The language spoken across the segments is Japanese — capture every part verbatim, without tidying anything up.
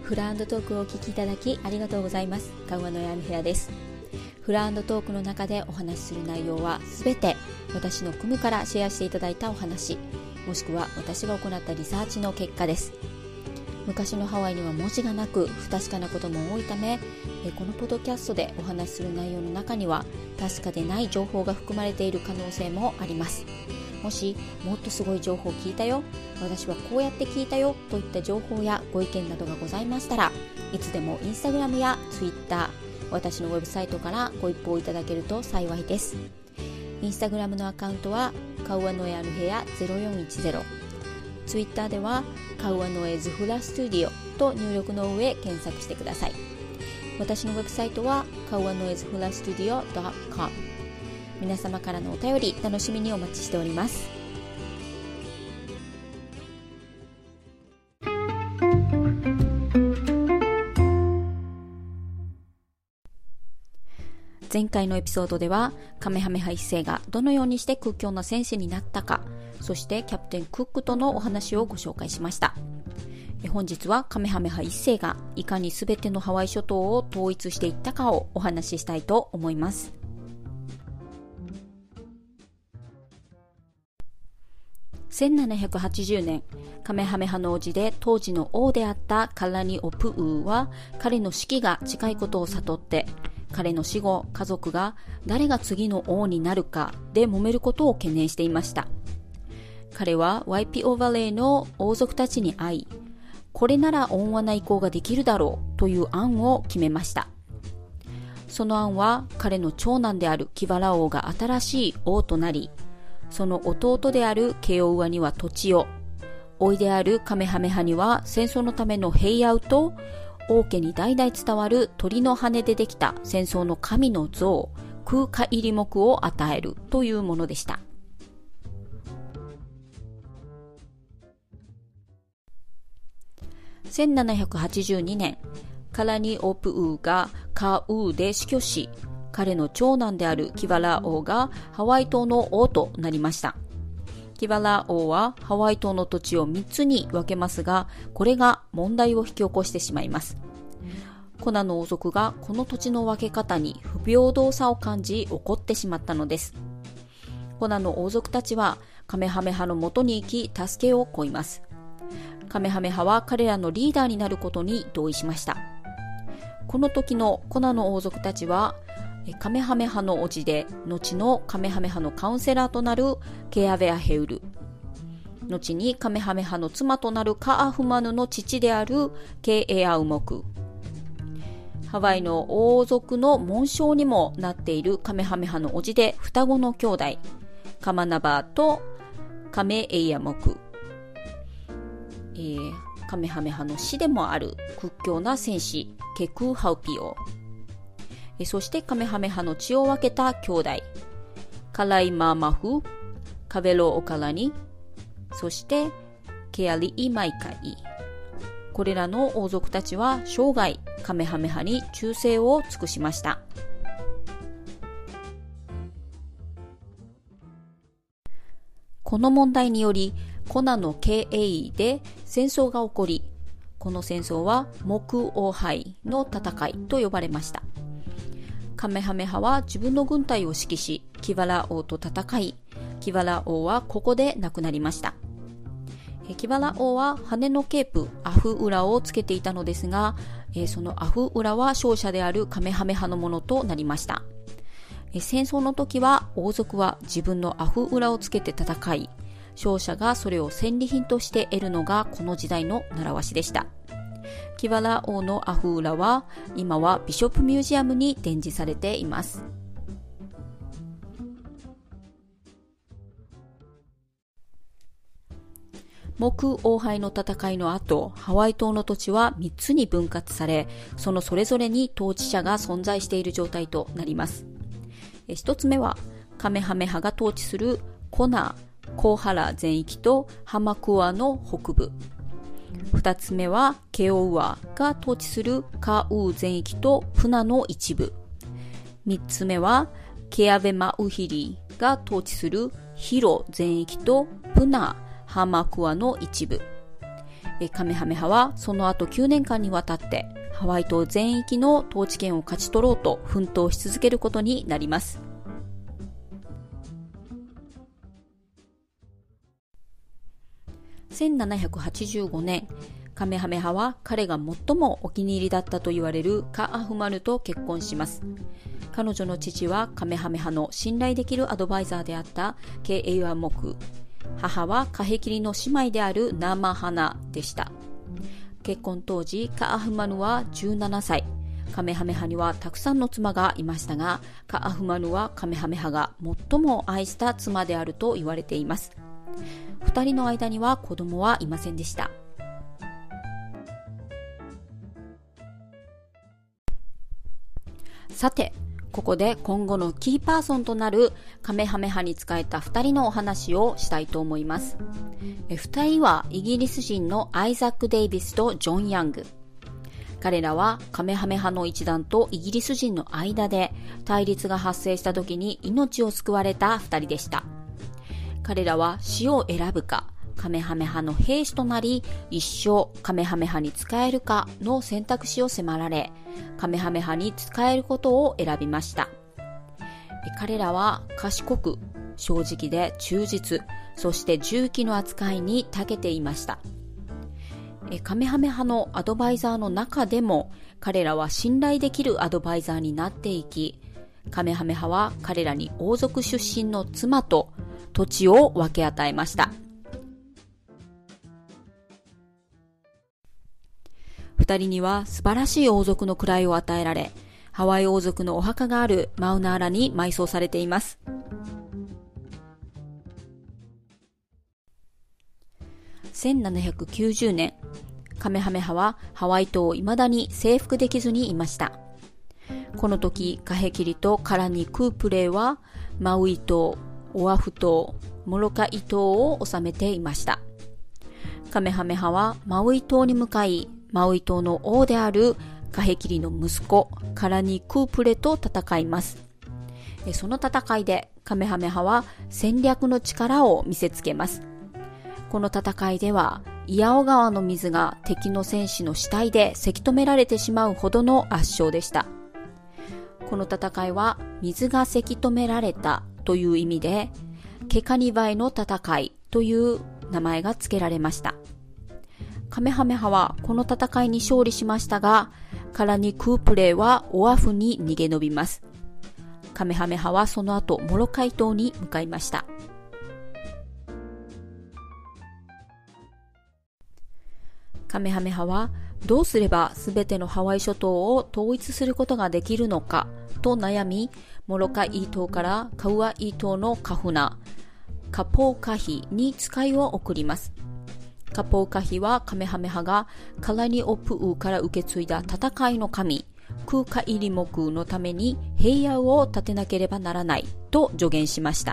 フラトークをお聞きいただきありがとうございます。かうわのやみ部屋です。フラトークの中でお話しする内容はすべて私の組むからシェアしていただいたお話、もしくは私が行ったリサーチの結果です。昔のハワイには文字がなく不確かなことも多いため、このポッドキャストでお話しする内容の中には確かでない情報が含まれている可能性もあります。もしもっとすごい情報を聞いたよ、私はこうやって聞いたよといった情報やご意見などがございましたら、いつでもインスタグラムやツイッター、私のウェブサイトからご一報いただけると幸いです。インスタグラムのアカウントはかうわのえある部屋ゼロよんいちゼロ、ツイッターではかうわのえズフラスタジオと入力の上検索してください。私のウェブサイトはかうわのえズフラスタジオ ドットコム。皆様からのお便り楽しみにお待ちしております。前回のエピソードではカメハメハ一世がどのようにして屈強な戦士になったか、そしてキャプテンクックとのお話をご紹介しました。本日はカメハメハ一世がいかに全てのハワイ諸島を統一していったかをお話ししたいと思います。せんななひゃくはちじゅうねん、カメハメハの叔父で当時の王であったカラニオプウーは彼の死期が近いことを悟って、彼の死後家族が誰が次の王になるかで揉めることを懸念していました。彼はワイピオバレーの王族たちに会い、これなら温和な意向ができるだろうという案を決めました。その案は彼の長男であるキバラ王が新しい王となり、その弟であるケオウアには土地を、甥であるカメハメハには戦争のための平安と、王家に代々伝わる鳥の羽でできた戦争の神の像、空海入り木を与えるというものでした。せんななひゃくはちじゅうにねん、カラニオプウーがカウーで死去し、彼の長男であるキバラ王がハワイ島の王となりました。キバラ王はハワイ島の土地をみっつに分けますが、これが問題を引き起こしてしまいます。コナの王族がこの土地の分け方に不平等さを感じ怒ってしまったのです。コナの王族たちはカメハメハの元に行き助けを請います。カメハメハは彼らのリーダーになることに同意しました。この時のコナの王族たちはカメハメハの叔父で後のカメハメハのカウンセラーとなるケアベアヘウル、後にカメハメハの妻となるカアフマヌの父であるケエアウモク、ハワイの王族の紋章にもなっているカメハメハの叔父で双子の兄弟カマナバーとカメエイヤモク、えー、カメハメハの師でもある屈強な戦士ケクーハウピオ、そしてカメハメハの血を分けた兄弟カライマーマフ、カベロオカラニ、そしてケアリイマイカイ。これらの王族たちは生涯カメハメハに忠誠を尽くしました。この問題によりコナのケーエーイーで戦争が起こり、この戦争は木王杯の戦いと呼ばれました。カメハメハは自分の軍隊を指揮し、キバラ王と戦い、キバラ王はここで亡くなりました。キバラ王は羽のケープ、アフウラをつけていたのですが、そのアフウラは勝者であるカメハメハのものとなりました。戦争の時は王族は自分のアフウラをつけて戦い、勝者がそれを戦利品として得るのがこの時代の習わしでした。キバラ王のアフウラは今はビショップミュージアムに展示されています。木王杯の戦いの後、ハワイ島の土地はみっつに分割され、そのそれぞれに統治者が存在している状態となります。ひとつめはカメハメハが統治するコナー、コウハラ全域とハマクアの北部。二つ目はケオウアが統治するカウー全域とプナの一部。三つ目はケアベマウヒリが統治するヒロ全域とプナ、ハマクアの一部。 カメハメハはその後きゅうねんかんにわたってハワイ島全域の統治権を勝ち取ろうと奮闘し続けることになります。せんななひゃくはちじゅうごねん、カメハメハは彼が最もお気に入りだったと言われるカアフマヌと結婚します。彼女の父はカメハメハの信頼できるアドバイザーであったケエイワモク、母はカヘキリの姉妹であるナーマハナでした。結婚当時、カアフマヌはじゅうななさい。カメハメハにはたくさんの妻がいましたが、カアフマヌはカメハメハが最も愛した妻であると言われています。二人の間には子供はいませんでした。さて、ここで今後のキーパーソンとなるカメハメハに仕えた二人のお話をしたいと思います。え二人はイギリス人のアイザック・デイビスとジョン・ヤング。彼らはカメハメハの一団とイギリス人の間で対立が発生した時に命を救われた二人でした。彼らは死を選ぶか、カメハメハの兵士となり一生カメハメハに仕えるかの選択肢を迫られ、カメハメハに仕えることを選びました。彼らは賢く、正直で忠実、そして銃器の扱いに長けていました。カメハメハのアドバイザーの中でも彼らは信頼できるアドバイザーになっていき、カメハメハは彼らに王族出身の妻と土地を分け与えました。二人には素晴らしい王族の位を与えられ、ハワイ王族のお墓があるマウナーラに埋葬されています。せんななひゃくきゅうじゅうねん、カメハメハはハワイ島を未だに征服できずにいました。この時、カヘキリとカラニ・クープレイはマウイ島、オアフ島、モロカイ島を治めていました。カメハメハはマウイ島に向かい、マウイ島の王であるカヘキリの息子カラニ・クープレと戦います。その戦いでカメハメハは戦略の力を見せつけます。この戦いではイヤオ川の水が敵の戦士の死体でせき止められてしまうほどの圧勝でした。この戦いは水がせき止められたという意味でケカニバイの戦いという名前が付けられました。カメハメハはこの戦いに勝利しましたが、カラニ・クープレイはオアフに逃げ延びます。カメハメハはその後モロカイ島に向かいました。カメハメハはどうすればすべてのハワイ諸島を統一することができるのかと悩み、モロカイ島からカウアイ島のカフナ、カポーカヒに使いを送ります。カポーカヒはカメハメハがカラニオプウから受け継いだ戦いの神、クーカイリモクのために平野を建てなければならないと助言しました。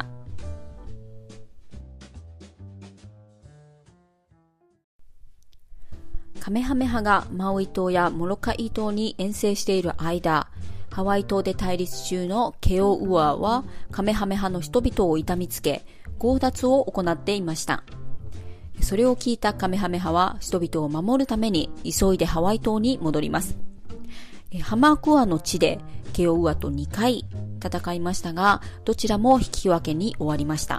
カメハメハがマウイ島やモロカイ島に遠征している間、ハワイ島で対立中のケオウアはカメハメハの人々を痛みつけ、強奪を行っていました。それを聞いたカメハメハは人々を守るために急いでハワイ島に戻ります。ハマークアの地でケオウアとにかい戦いましたが、どちらも引き分けに終わりました。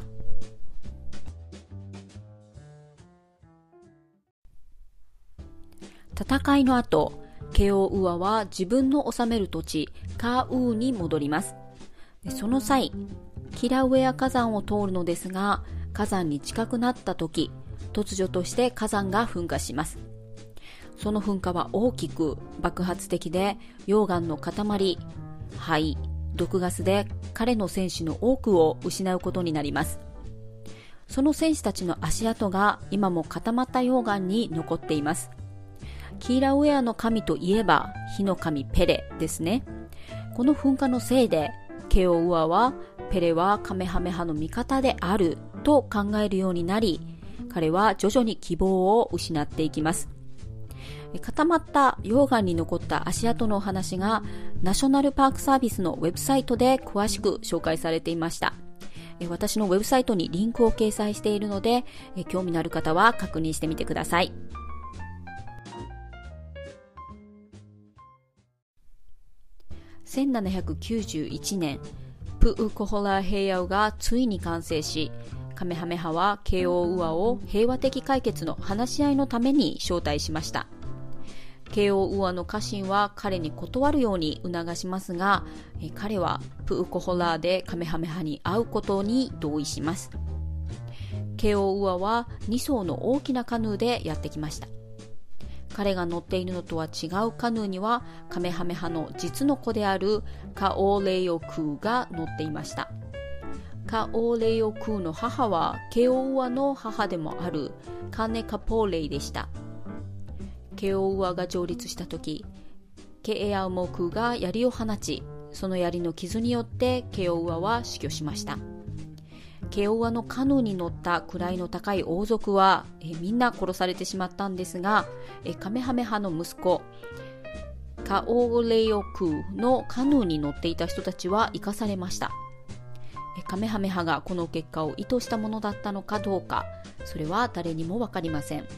戦いの後、ケオウアは自分の治める土地カーウーに戻ります。その際、キラウエア火山を通るのですが、火山に近くなった時、突如として火山が噴火します。その噴火は大きく爆発的で、溶岩の塊、灰、毒ガスで彼の戦士の多くを失うことになります。その戦士たちの足跡が今も固まった溶岩に残っています。キーラウェアの神といえば火の神ペレですね。この噴火のせいでケオウアはペレはカメハメハの味方であると考えるようになり、彼は徐々に希望を失っていきます。固まった溶岩に残った足跡のお話がナショナルパークサービスのウェブサイトで詳しく紹介されていました。私のウェブサイトにリンクを掲載しているので、興味のある方は確認してみてください。 せんななひゃくきゅうじゅういちねん、プウコホラ平野がついに完成し、カメハメハはケーオーウアを平和的解決の話し合いのために招待しました。ケーオーウアの家臣は彼に断るように促しますが、彼はプウコホラでカメハメハに会うことに同意します。ケーオーウアはにそうの大きなカヌーでやってきました。彼が乗っているのとは違うカヌーにはカメハメハの実の子であるカオーレイオクーが乗っていました。カオーレイオクーの母はケーオーウアの母でもあるカネカポーレイでした。ケーオーウアが上陸した時、ケエアウモクーが槍を放ち、その槍の傷によってケーオーウアは死去しました。ケーオーウアのカヌーに乗った位の高い王族はえみんな殺されてしまったんですが、えカメハメハの息子カオーレイオクーのカヌーに乗っていた人たちは生かされました。えカメハメハがこの結果を意図したものだったのかどうか、それは誰にもわかりません。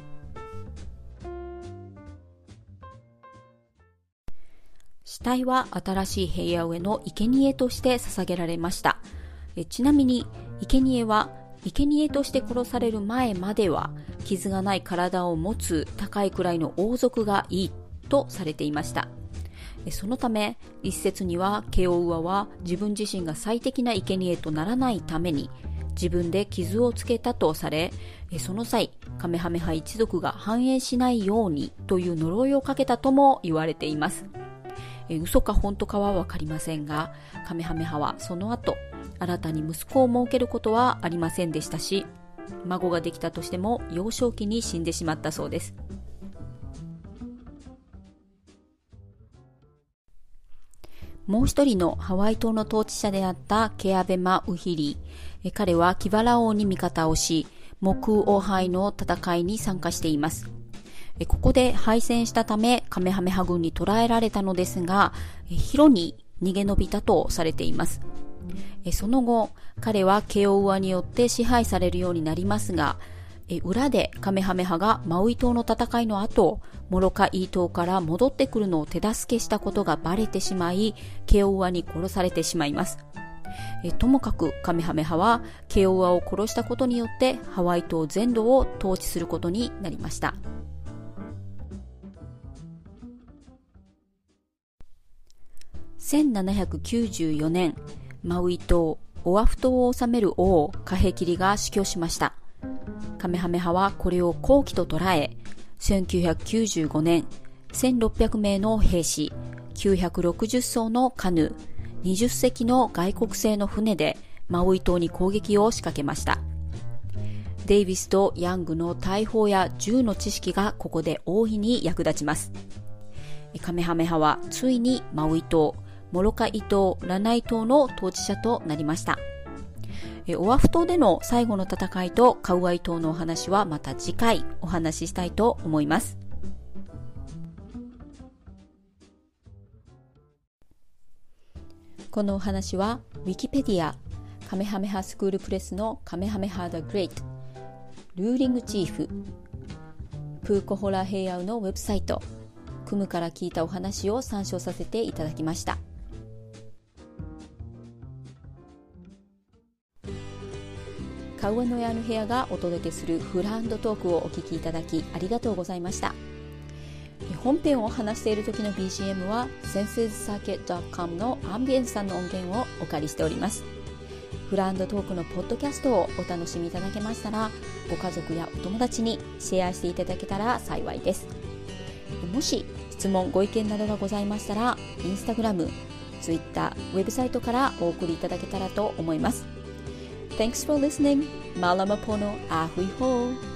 死体は新しい平野への生贄として捧げられました。えちなみに生贄は生贄として殺される前までは傷がない体を持つ高い位の王族がいいとされていました。そのため一説にはケーオーウアは自分自身が最適な生贄とならないために自分で傷をつけたとされ、その際カメハメハ一族が繁栄しないようにという呪いをかけたとも言われています。嘘か本当かはわかりませんが、カメハメハはその後新たに息子を設けることはありませんでしたし、孫ができたとしても幼少期に死んでしまったそうです。もう一人のハワイ島の統治者であったケアベマ・ウヒリ、彼はキバラ王に味方をし、モクー王杯の戦いに参加しています。ここで敗戦したためカメハメハ軍に捕らえられたのですが、ヒロに逃げ延びたとされています。その後彼はケーオーウアによって支配されるようになりますが、裏でカメハメハがマウイ島の戦いの後モロカイ島から戻ってくるのを手助けしたことがバレてしまい、ケーオーウアに殺されてしまいます。ともかくカメハメハはケーオーウアを殺したことによってハワイ島全土を統治することになりました。せんななひゃくきゅうじゅうよねん、マウイ島オアフ島を治める王カヘキリが死去しました。カメハメハはこれを好機と捉え、せんきゅうひゃくきゅうじゅうごねんせんろっぴゃくめいの兵士、きゅうひゃくろくじゅっそうのカヌー、にじゅっせきの外国製の船でマウイ島に攻撃を仕掛けました。デイビスとヤングの大砲や銃の知識がここで大いに役立ちます。カメハメハはついにマウイ島、モロカイ島、ラナイ島の統治者となりました。オアフ島での最後の戦いとカウアイ島のお話はまた次回お話ししたいと思います。このお話はウィキペディア、カメハメハスクールプレスのカメハメハ・ザ・グレート、ルーリングチーフ、プーコホラ平野のウェブサイト、クムから聞いたお話を参照させていただきました。カウアノヤの部屋がお届けするフランドトークをお聞きいただきありがとうございました。本編を話している時の ビージーエム は センセスサーキット ドットコム のアンビエンスさんの音源をお借りしております。フランドトークのポッドキャストをお楽しみいただけましたら、ご家族やお友達にシェアしていただけたら幸いです。もし質問ご意見などがございましたら、インスタグラム、ツイッター、ウェブサイトからお送りいただけたらと思います。Thanks for listening. Malama pono ahui ho.